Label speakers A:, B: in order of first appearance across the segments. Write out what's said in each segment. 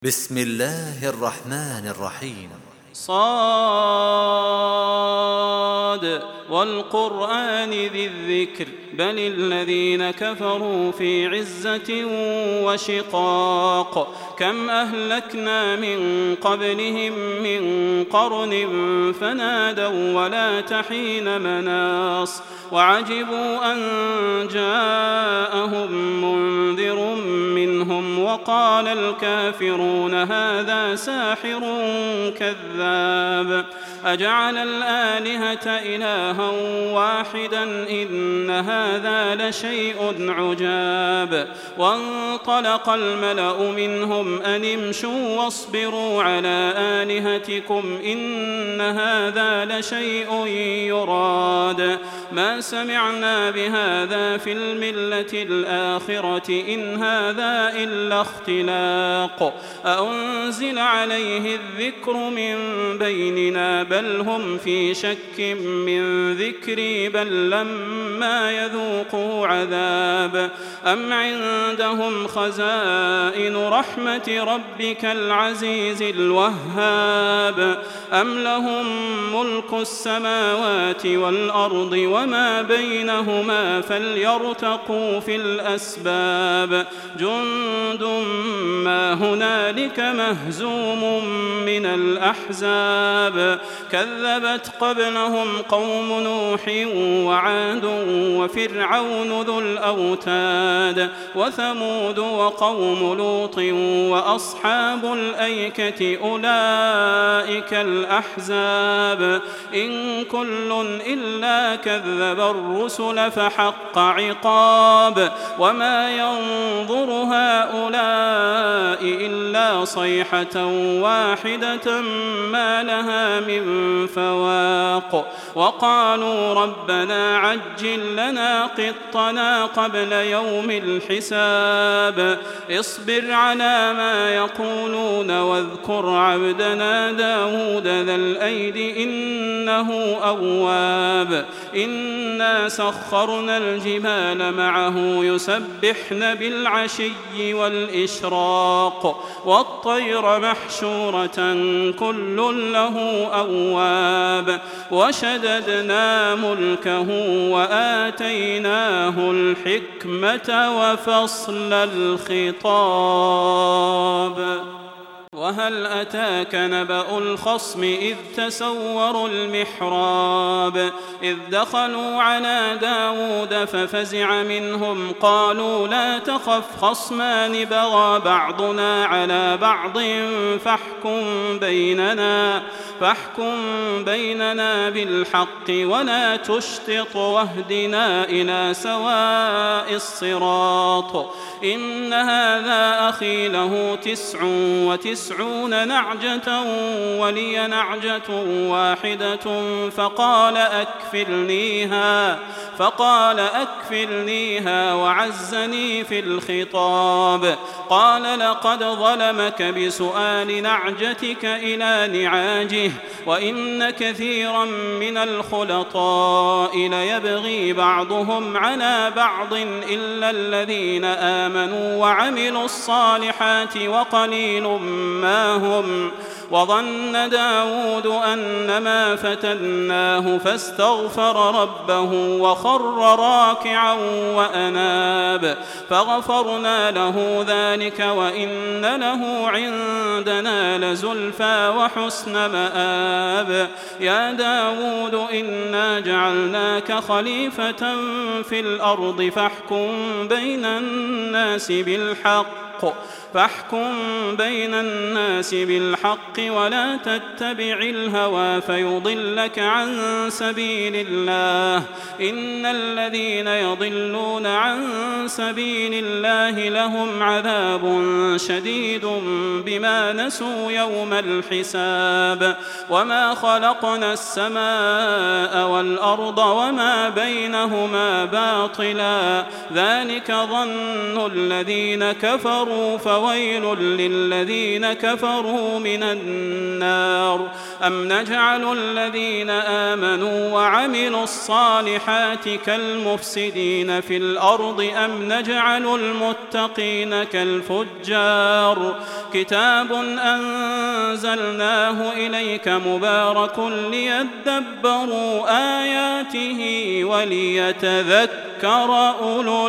A: بسم الله الرحمن الرحيم.
B: صاد والقرآن ذي الذكر بل الذين كفروا في عزة وشقاق كم أهلكنا من قبلهم من قرن فنادوا ولا تحين مناص وعجبوا أن جاءهم منذر منهم وقال الكافرون هذا ساحر كذاب أجعل الآلهة إلها واحدا إن هذا لشيء عجاب وانطلق الملأ منهم أن امشوا واصبروا على آلهتكم إن هذا لشيء يراد ما سمعنا بهذا في الملة الآخرة إن هذا إلا اختلاق أأنزل عليه الذكر من بيننا بل هم في شك من ذكري بل لما يذوقوا عذاب أم عندهم خزائن رحمة ربك العزيز الوهاب أم لهم ملك السماوات والأرض وما بينهما فليرتقوا في الأسباب جند ما هنالك مهزوم من الأحزاب كذبت قبلهم قوم نوح وعاد وفرعون ذو الأوتاد وثمود وقوم لوط وأصحاب الأيكة أولئك الأحزاب إن كل إلا كذب الرسل فحق عقاب وما ينظر هؤلاء إلا صيحة واحدة ما لها من فواق وقالوا ربنا عجل لنا قطنا قبل يوم الحساب اصبر على ما يقولون واذكر عبدنا داود ذا الأيد إنه أواب إنا سخرنا الجبال معه يسبحن بالعشي والإشراق والطير محشورة كل له أواب وشددنا ملكه وآتيناه الحكمة وفصل الخطاب وهل أتاك نبأ الخصم إذ تسوروا المحراب إذ دخلوا على داود ففزع منهم قالوا لا تخف خصمان بغى بعضنا على بعض فاحكم بيننا بالحق ولا تشطط واهدنا إلى سواء الصراط إن هذا أخي له 99 نعجة ولي نعجة واحدة فقال أكفلنيها وعزني في الخطاب قال لقد ظلمك بسؤال نعجتك إلى نعاجه وإن كثيرا من الخلطاء ليبغي بعضهم على بعض إلا الذين آمنوا وعملوا الصالحات وقليل ما هم وظن داود أنما فتناه فاستغفر ربه وخر راكعا وأناب فغفرنا له ذلك وإن له عندنا لزلفى وحسن مآب يا داود إنا جعلناك خليفة في الأرض فاحكم بين الناس بالحق ولا تتبع الهوى فيضلك عن سبيل الله إن الذين يضلون عن سبيل الله لهم عذاب شديد بما نسوا يوم الحساب وما خلقنا السماء والأرض وما بينهما باطلا ذلك ظن الذين كفروا فويل للذين كفروا من النار النار أم نجعل الذين آمنوا وعملوا الصالحات كالمفسدين في الأرض أم نجعل المتقين كالفجار كتاب أنزلناه إليك مبارك ليدبروا آياته وليتذكر أولو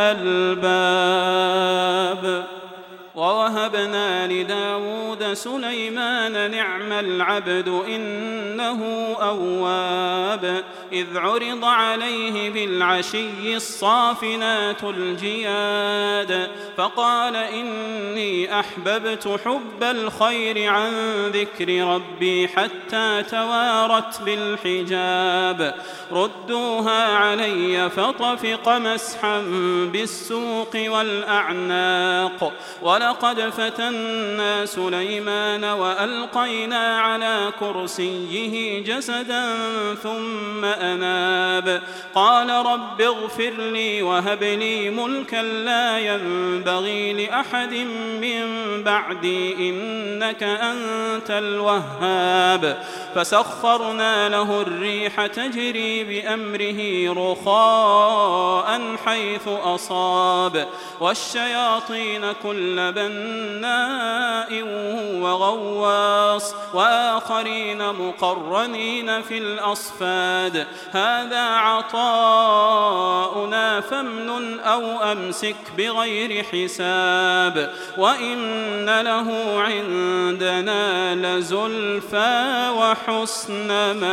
B: الألباب ووهبنا لداود سليمان نعم العبد إنه أواب إذ عرض عليه بالعشي الصافنات الجياد فقال إني أحببت حب الخير عن ذكر ربي حتى توارت بالحجاب ردوها علي فطفق مسحا بالسوق والأعناق ولقد فتنا سليمان وألقينا على كرسيه جسدا ثم أناب قال رب اغفر لي وهب لي ملكا لا ينبغي لأحد من بعدي إنك أنت الوهاب فسخرنا له الريح تجري بأمره رخاء حيث أصاب والشياطين كل بناء وغواص وآخرين مقرنين في الأصفاد هذا عطاؤنا فامنن أو أمسك بغير حساب وإن له عندنا لزلفى وحسن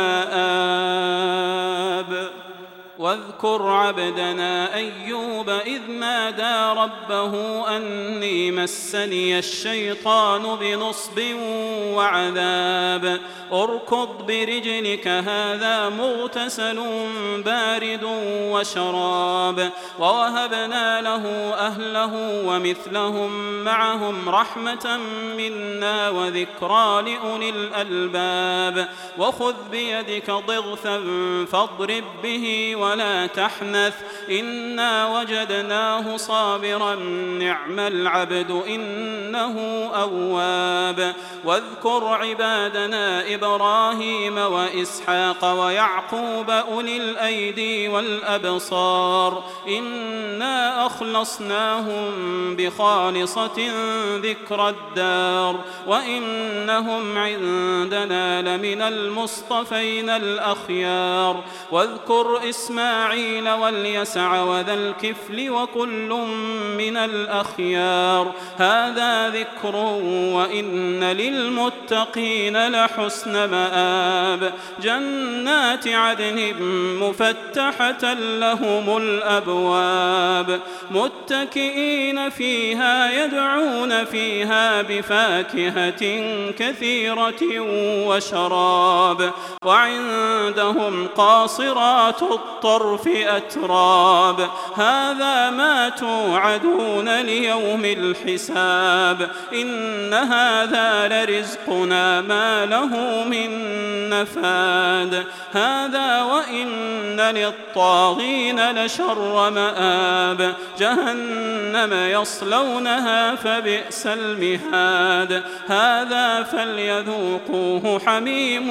B: مآب واذكر عبدنا أيوب إذ نادى ربه أني مسني الشيطان بنصب وعذاب اركض برجلك هذا مغتسل بارد وشراب ووهبنا له أهله ومثلهم معهم رحمة منا وذكرى لأولي الألباب وخذ بيدك ضغثا فاضرب به ولا تحنث إنا وجدناه صابرا نعم العبد إنه أواب واذكر عبادنا إبراهيم وإسحاق ويعقوب أولي الأيدي والأبصار إنا أخلصناهم بخالصة ذكر الدار وإنهم عندنا لمن المصطفين الأخيار واذكر إسماعيل واليسع وذا الكفل وكل من الأخيار هذا ذكر وإن للمتقين لحسن مآب جنات عدن مفتحة لهم الأبواب متكئين فيها يدعون فيها بفاكهة كثيرة وشراب وعندهم قاصرات الطرف أتراب هذا ما توعدون ليوم الحساب إن هذا لرزقنا ما له من نفاد هذا وإن للطاغين لشر مآب جهنم يصلونها فبئس المهاد هذا فليذوقوه حميم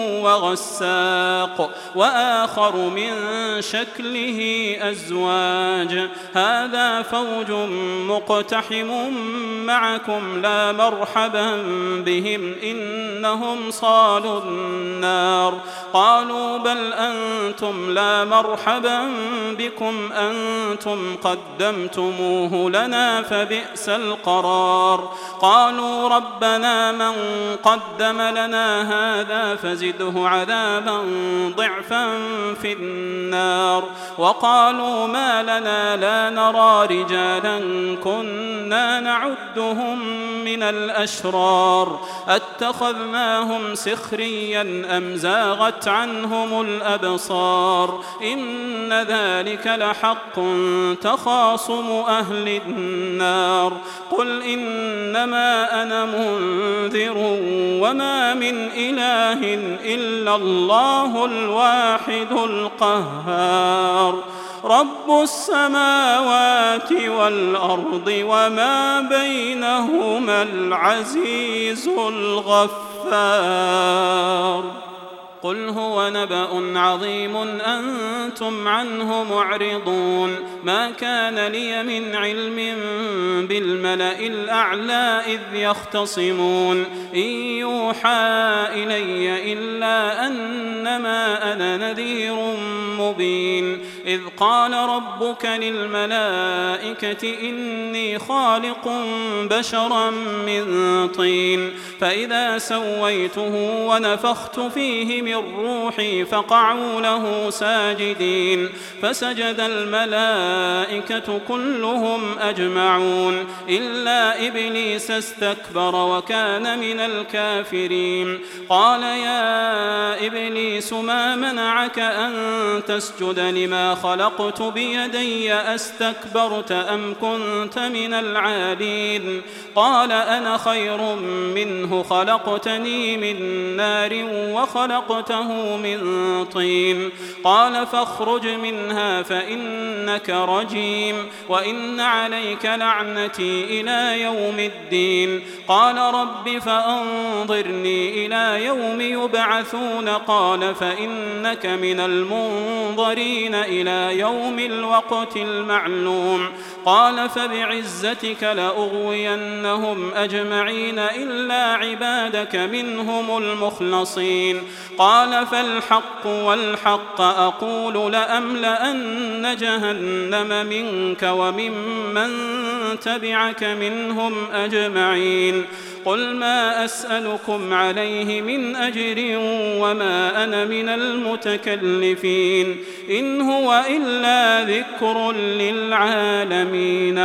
B: وغساق وآخر من شكله أزواج هذا فوج مقتحم معكم لا مرحبا بهم إنهم صالوا النار قالوا بل أنتم لا مرحبا بكم أنتم قدمتموه لنا فبئس القرار قالوا ربنا من قدم لنا هذا فزده عذابا ضعفا في النار وقالوا ما لنا لا نرى رجالا كنا نعدهم من الأشرار أتخذناهم سخريا أم زاغت عنهم الأبصار إن ذلك لحق تخاصم أهل النار قل إنما أنا منذر وما من إله إلا الله الواحد القهار رب السماوات والأرض وما بينهما العزيز الغفار الغفار قل هو نبأ عظيم أنتم عنه معرضون ما كان لي من علم بالملأ الأعلى إذ يختصمون إن يوحى إلي إلا أنما أنا نذير مبين إذ قال ربك للملائكة إني خالق بشرا من طين فإذا سويته ونفخت فيه من روحي فقعوا له ساجدين فسجد الملائكة كلهم أجمعون إلا إبليس استكبر وكان من الكافرين قال يا إبليس ما منعك أن تسجد لما خلقت بيدي أستكبرت أم كنت من العالين قال أنا خير منه خلقتني من نار وخلقته من طين قال فاخرج منها فإنك رجيم وإن عليك لعنتي إلى يوم الدين قال رب فأنظرني إلى يوم يبعثون قال فإنك من المنظرين إلى يوم الوقت المعلوم قال فبعزتك لأغوينهم أجمعين إلا عبادك منهم المخلصين قال فالحق والحق أقول لأملأن جهنم منك وممن تبعك منهم أجمعين قل ما أسألكم عليه من أجر وما أنا من المتكلفين إن هو إلا ذكر للعالمين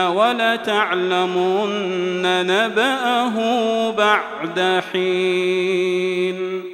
B: ولتعلمن نبأه بعد حين.